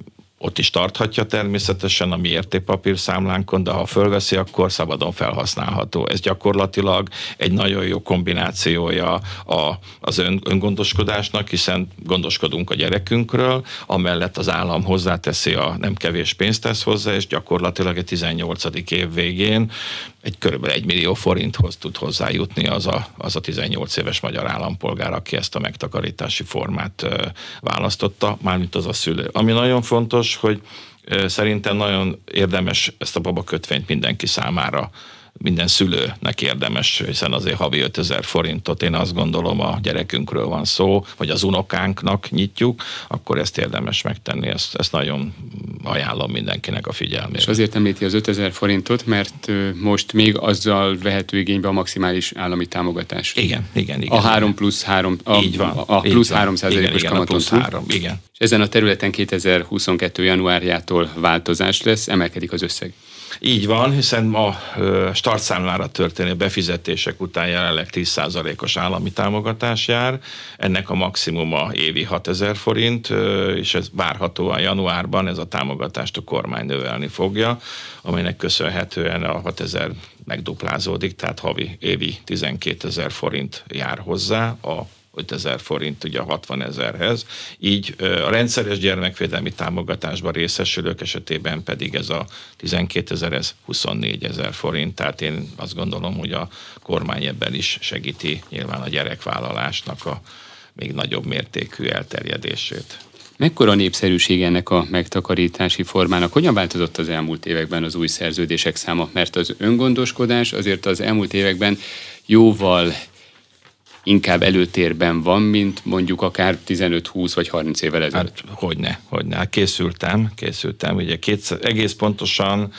ott is tarthatja természetesen a mi értékpapírszámlánkon, de ha fölveszi, akkor szabadon felhasználható. Ez gyakorlatilag egy nagyon jó kombinációja a, az ön, öngondoskodásnak, hiszen gondoskodunk a gyerekünkről, amellett az állam hozzáteszi a nem kevés pénzt tesz hozzá, és gyakorlatilag egy tizennyolcadik év végén egy körülbelül egy millió forinthoz tud hozzájutni az a, az a tizennyolc éves magyar állampolgár, aki ezt a megtakarítási formát választotta, mármint az a szülő. Ami nagyon fontos, hogy szerintem nagyon érdemes ezt a babakötvényt mindenki számára, minden szülőnek érdemes, hiszen azért havi ötezer forintot, én azt gondolom, a gyerekünkről van szó, vagy az unokánknak nyitjuk, akkor ezt érdemes megtenni, ezt, ezt nagyon ajánlom mindenkinek a figyelmét. És azért említi az ötezer forintot, mert most még azzal vehető igénybe a maximális állami támogatás. Igen, igen, igen. A három plusz három, a, így van, a plusz három százalékos kamaton túl. három, igen. És ezen a területen kétezer-huszonkettő januárjától változás lesz, emelkedik az összeg. Így van, hiszen ma startszámlára történő befizetések után jelenleg tíz százalékos állami támogatás jár, ennek a maximuma évi hatezer forint, és ez várhatóan januárban ez a támogatást a kormány növelni fogja, aminek köszönhetően a hatezer megduplázódik, tehát havi évi tizenkétezer forint jár hozzá a ötezer forint ugye a hatvanezerhez, így a rendszeres gyermekvédelmi támogatásban részesülők esetében pedig ez a tizenkétezer, ez huszonnégyezer forint, tehát én azt gondolom, hogy a kormány ebben is segíti nyilván a gyerekvállalásnak a még nagyobb mértékű elterjedését. Mekkora népszerűség ennek a megtakarítási formának? Hogyan változott az elmúlt években az új szerződések száma? Mert az öngondoskodás azért az elmúlt években jóval inkább előtérben van, mint mondjuk akár tizenöt, húsz vagy harminc évvel ezelőtt. Hát, hogyne, hogyne. Hát készültem, készültem. Ugye kétszáz, egész pontosan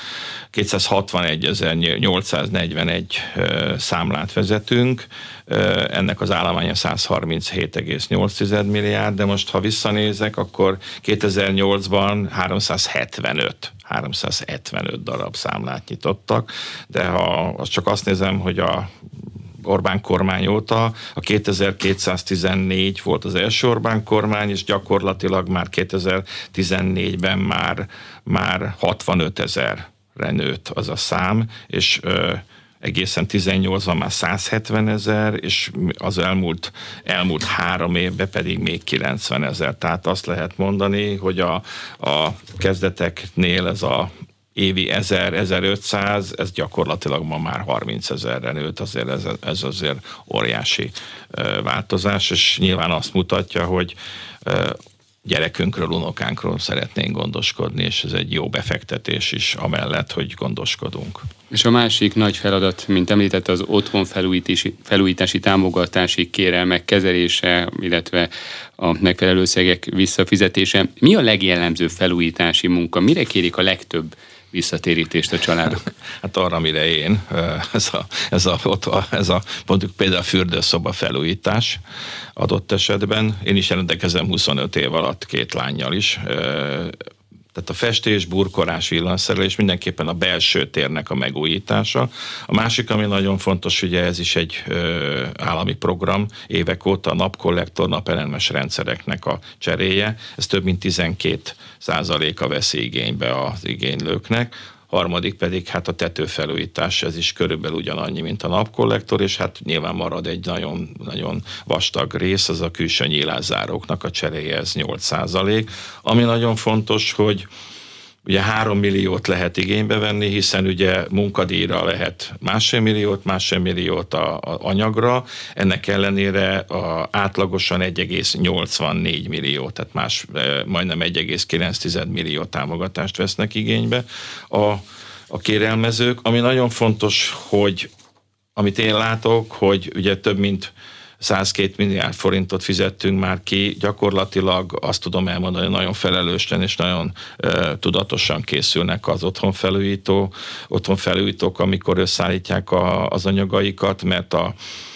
kétszázhatvanegyezer-nyolcszáznegyvenegy számlát vezetünk, ennek az állománya száz harminchét egész nyolc milliárd, de most ha visszanézek, akkor kétezer-nyolcban háromszázhetvenöt háromszázhetvenöt darab számlát nyitottak, de ha csak azt nézem, hogy a Orbán kormány óta, a kétezer-kétszáztizennégy volt az első Orbán kormány, és gyakorlatilag már kétezer-tizennégyben már, már hatvanöt ezerre nőtt az a szám, és ö, egészen tizennyolcban már százhetven ezer, és az elmúlt, elmúlt három évben pedig még kilencven ezer. Tehát azt lehet mondani, hogy a, a kezdeteknél ez a évi ezer-ezerötszáz, ez gyakorlatilag ma már harminc ezerre nőtt, azért ez, ez azért óriási uh, változás, és nyilván azt mutatja, hogy uh, gyerekünkről, unokánkról szeretnénk gondoskodni, és ez egy jó befektetés is amellett, hogy gondoskodunk. És a másik nagy feladat, mint említette, az otthon felújítási, felújítási támogatási kérelmek kezelése, illetve a megfelelő összegek visszafizetése. Mi a legjellemzőbb felújítási munka? Mire kérik a legtöbb visszatérítést a családok? Hát arra, amire én, ez a, ez a, ez a mondjuk például a fürdőszoba felújítás adott esetben. Én is rendelkezem huszonöt év alatt két lánnyal is. Tehát a festés, burkolás, villanyszerelés mindenképpen a belső térnek a megújítása. A másik, ami nagyon fontos, ugye ez is egy ö, állami program, évek óta a napkollektor, napelemes rendszereknek a cseréje. Ez több mint tizenkét százaléka veszi igénybe az igénylőknek. Harmadik pedig hát a tetőfelújítás, ez is körülbelül ugyanannyi, mint a napkollektor, és hát nyilván marad egy nagyon, nagyon vastag rész, az a külső nyílászáróknak a cseréje, ez nyolc százalék. Ami nagyon fontos, hogy ugye három milliót lehet igénybe venni, hiszen ugye munkadíjra lehet másfél milliót, másfél milliót a, a anyagra, ennek ellenére a, átlagosan egy egész nyolcvannégy millió, tehát más, majdnem egy egész kilenc millió támogatást vesznek igénybe a, a kérelmezők. Ami nagyon fontos, hogy amit én látok, hogy ugye több mint százkettő milliárd forintot fizettünk már ki, gyakorlatilag azt tudom elmondani, hogy nagyon felelősen és nagyon e, tudatosan készülnek az otthonfelújító, otthonfelújítók, amikor összeállítják a, az anyagaikat, mert a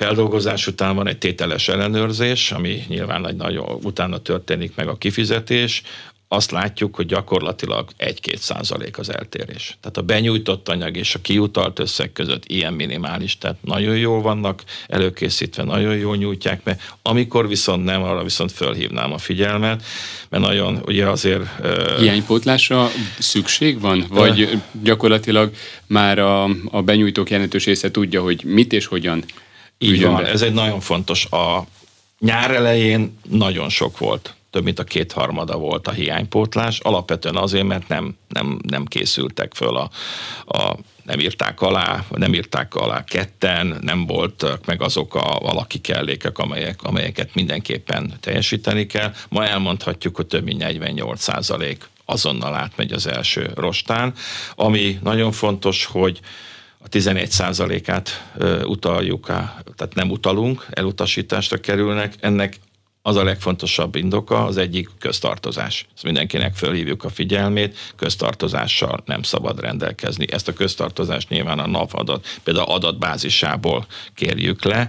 feldolgozás után van egy tételes ellenőrzés, ami nyilván egy nagyon utána történik meg a kifizetés. Azt látjuk, hogy gyakorlatilag egy-két százalék az eltérés. Tehát a benyújtott anyag és a kiutalt összeg között ilyen minimális, tehát nagyon jól vannak előkészítve, nagyon jól nyújtják be. Amikor viszont nem, arra viszont fölhívnám a figyelmet, mert nagyon ugye azért... Hiánypótlásra szükség van? Vagy uh, gyakorlatilag már a, a benyújtók jelentős része tudja, hogy mit és hogyan? Így van, be. Ez egy nagyon fontos. A nyár elején nagyon sok volt. Több mint a kétharmada volt a hiánypótlás, alapvetően azért, mert nem, nem, nem készültek föl a, a nem írták alá, nem írták alá ketten, nem voltak meg azok a valaki kellékek, amelyek, amelyeket mindenképpen teljesíteni kell. Ma elmondhatjuk, hogy több mint negyvennyolc százalék azonnal átmegy az első rostán, ami nagyon fontos, hogy a tizenegy százalékát utaljuk, tehát nem utalunk, elutasításra kerülnek, ennek az a legfontosabb indoka, az egyik köztartozás. Ezt mindenkinek fölhívjuk a figyelmét, köztartozással nem szabad rendelkezni. Ezt a köztartozást nyilván a NAV adat, például adatbázisából kérjük le.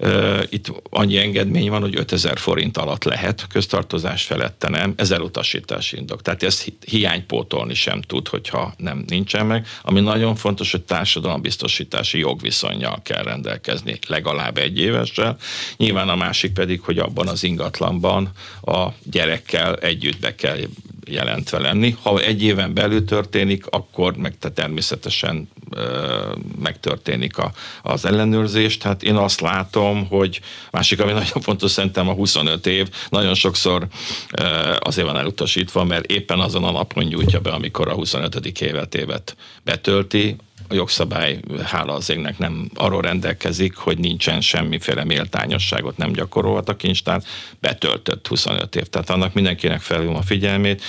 Itt annyi engedmény van, hogy ötezer forint alatt lehet, köztartozás felette nem, ez elutasítási indok. Tehát ezt hiánypótolni sem tud, hogyha nem nincsen meg. Ami nagyon fontos, hogy társadalombiztosítási jogviszonnyal kell rendelkezni, legalább egy évessel. Nyilván a másik pedig, hogy abban az ingatlanban a gyerekkel együtt be kell jelentve lenni. Ha egy éven belül történik, akkor meg természetesen ö, megtörténik a, az ellenőrzés. Tehát én azt látom, hogy másik, ami nagyon fontos, szerintem a huszonöt év nagyon sokszor ö, azért van elutasítva, mert éppen azon a napon nyújtja be, amikor a huszonötödik évet évet betölti. A jogszabály, hála az égnek, nem arról rendelkezik, hogy nincsen semmiféle méltányosságot nem gyakorolhat a kincstár, betöltött huszonöt év. Tehát annak mindenkinek felhívom a figyelmét,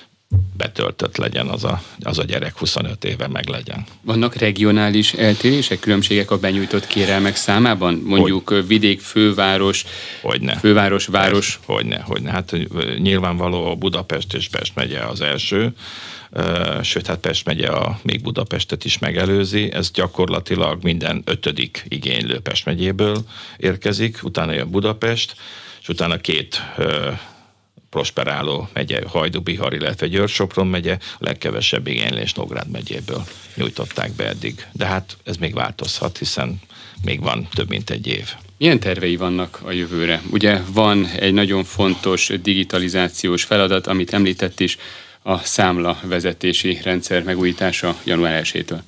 betöltött legyen az a, az a gyerek, huszonöt éve meg legyen. Vannak regionális eltérések, különbségek a benyújtott kérelmek számában? Mondjuk hogy? Vidék, főváros, Hogyne. főváros, város? Hogyne, hogyne. Hát nyilvánvaló Budapest és Pest megye az első, sőt, hát Pest megye a, még Budapestet is megelőzi, ez gyakorlatilag minden ötödik igénylő Pest megyéből érkezik, utána jön Budapest, és utána két ö, prosperáló megye, Hajdú-Bihar, illetve Győr-Sopron megye, a legkevesebb igénylés Nógrád megyéből nyújtották be eddig. De hát ez még változhat, hiszen még van több mint egy év. Milyen tervei vannak a jövőre? Ugye van egy nagyon fontos digitalizációs feladat, amit említett is, a számlavezetési rendszer megújítása január elsejétől.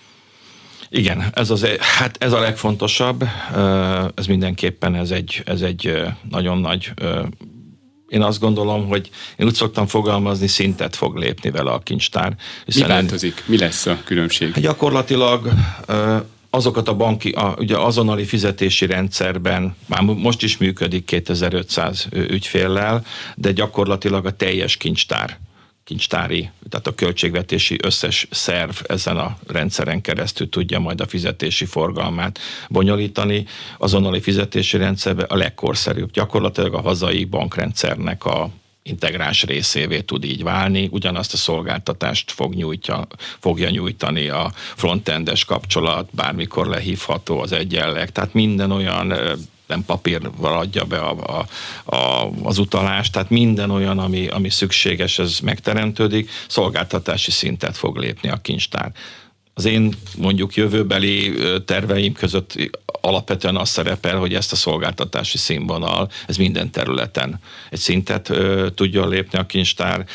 Igen, ez, az, hát ez a legfontosabb, ez mindenképpen ez egy, ez egy nagyon nagy, én azt gondolom, hogy én úgy szoktam fogalmazni, szintet fog lépni vele a kincstár. Mi változik? Mi lesz a különbség? Hát gyakorlatilag azokat a banki, a, ugye azonnali fizetési rendszerben már most is működik kétezer-ötszáz ügyféllel, de gyakorlatilag a teljes kincstár kincstári, tehát a költségvetési összes szerv ezen a rendszeren keresztül tudja majd a fizetési forgalmát bonyolítani. Azonnali fizetési rendszerben a legkorszerűbb, gyakorlatilag a hazai bankrendszernek a integráns részévé tud így válni, ugyanazt a szolgáltatást fog nyújtja, fogja nyújtani a frontendes kapcsolat, bármikor lehívható az egyenleg, tehát minden olyan nem papírval adja be a, a, a, az utalást, tehát minden olyan, ami, ami szükséges, ez megteremtődik, szolgáltatási szintet fog lépni a kincstár. Az én mondjuk jövőbeli terveim között alapvetően az szerepel, hogy ezt a szolgáltatási színvonal, ez minden területen egy szintet ö, tudjon lépni a kincstár.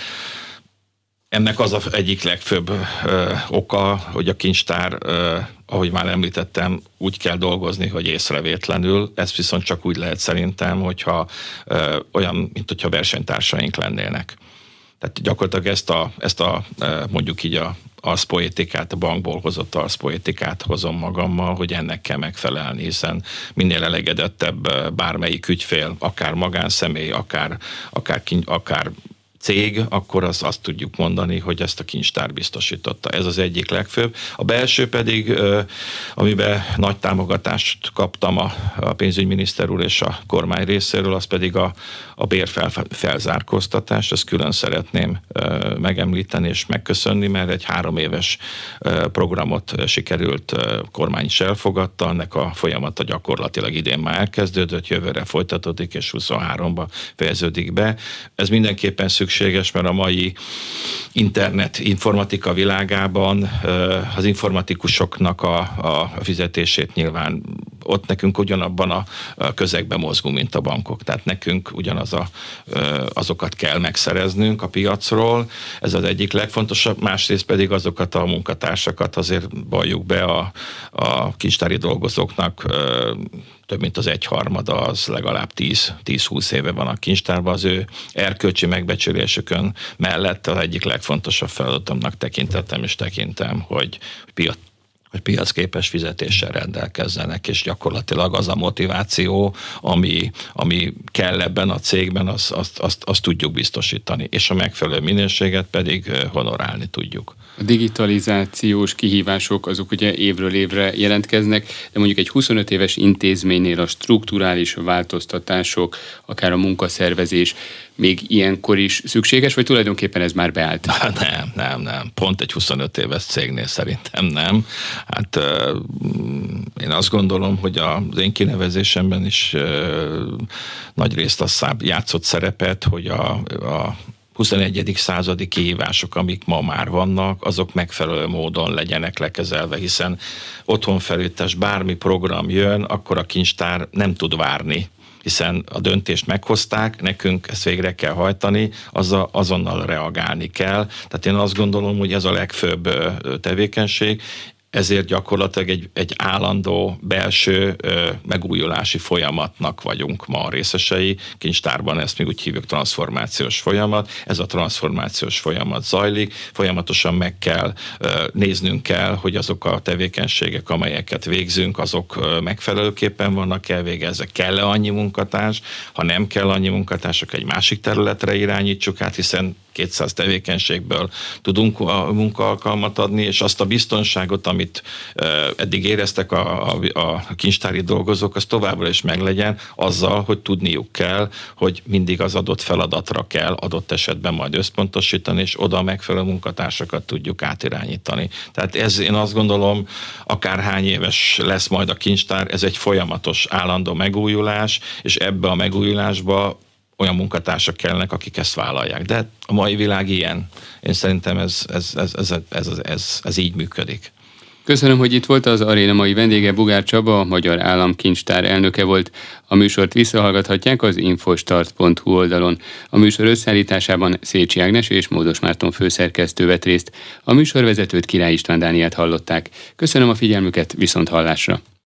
Ennek az az egyik legfőbb ö, oka, hogy a kincstár, ö, ahogy már említettem, úgy kell dolgozni, hogy észrevétlenül. Ez viszont csak úgy lehet szerintem, hogyha ö, olyan, mint hogyha versenytársaink lennének. Tehát gyakorlatilag ezt a, ezt a mondjuk így a arszpoétikát, a bankból hozott arszpoétikát hozom magammal, hogy ennek kell megfelelni, hiszen minél elegedettebb bármelyik ügyfél, akár magánszemély, akár, akár, akár cég, akkor azt, azt tudjuk mondani, hogy ezt a kincstár biztosította. Ez az egyik legfőbb. A belső pedig, amiben nagy támogatást kaptam a, a pénzügyminiszter úr és a kormány részéről, az pedig a, a bérfelzárkóztatás. Ezt külön szeretném megemlíteni és megköszönni, mert egy három éves programot sikerült, kormány is elfogadta, ennek a folyamata gyakorlatilag idén már elkezdődött, jövőre folytatódik, és huszonháromban fejeződik be. Ez mindenképpen szükséges, mert a mai internet, informatika világában az informatikusoknak a, a fizetését nyilván ott nekünk ugyanabban a közegben mozgunk, mint a bankok. Tehát nekünk ugyanaz a, azokat kell megszereznünk a piacról. Ez az egyik legfontosabb, másrészt pedig azokat a munkatársakat azért valljuk be a, a kincstári dolgozóknak több mint az egyharmada, az legalább tíz-húsz éve van a kincstárban. Az ő erkölcsi megbecsülésükön mellett az egyik legfontosabb feladatomnak tekintettem és tekintem, hogy piac hogy piacképes fizetéssel rendelkezzenek, és gyakorlatilag az a motiváció, ami, ami kell ebben a cégben, azt, azt, azt, azt tudjuk biztosítani, és a megfelelő minőséget pedig honorálni tudjuk. A digitalizációs kihívások azok ugye évről évre jelentkeznek, de mondjuk egy huszonöt éves intézménynél a strukturális változtatások, akár a munkaszervezés még ilyenkor is szükséges, vagy tulajdonképpen ez már beállt? Nem, nem, nem. Pont egy huszonöt éves cégnél szerintem nem. Hát én azt gondolom, hogy az én kinevezésemben is nagy részt az játszott szerepet, hogy a, a huszonegyedik századi kihívások, amik ma már vannak, azok megfelelő módon legyenek lekezelve, hiszen otthon felültes bármi program jön, akkor a kincstár nem tud várni, hiszen a döntést meghozták, nekünk ezt végre kell hajtani, azzal azonnal reagálni kell. Tehát én azt gondolom, hogy ez a legfőbb tevékenység, ezért gyakorlatilag egy, egy állandó belső ö, megújulási folyamatnak vagyunk ma a részesei. Kincstárban ezt még úgy hívjuk transformációs folyamat. Ez a transformációs folyamat zajlik. Folyamatosan meg kell ö, néznünk kell, hogy azok a tevékenységek, amelyeket végzünk, azok ö, megfelelőképpen vannak elvégezve. Kell-e annyi munkatárs? Ha nem kell annyi munkatárs, akkor egy másik területre irányítsuk át, hiszen kétszáz tevékenységből tudunk a munkaalkalmat adni, és azt a biztonságot, amit eddig éreztek a, a, a kincstári dolgozók, az továbbra is meglegyen azzal, hogy tudniuk kell, hogy mindig az adott feladatra kell adott esetben majd összpontosítani, és oda a megfelelő munkatársakat tudjuk átirányítani. Tehát ez, én azt gondolom, akárhány éves lesz majd a kincstár, ez egy folyamatos, állandó megújulás, és ebbe a megújulásba olyan munkatársak kellnek, akik ezt vállalják. De a mai világ ilyen. Én szerintem ez, ez, ez, ez, ez, ez, ez, ez így működik. Köszönöm, hogy itt volt. Az aréna mai vendége Bugár Csaba, a Magyar Államkincstár elnöke volt. A műsort visszahallgathatják az infostart pont hu oldalon. A műsor összeállításában Szécsi Ágnes és Módos Márton főszerkesztő vett részt. A műsorvezetőt, Király István Dánielt hallották. Köszönöm a figyelmüket, viszont hallásra.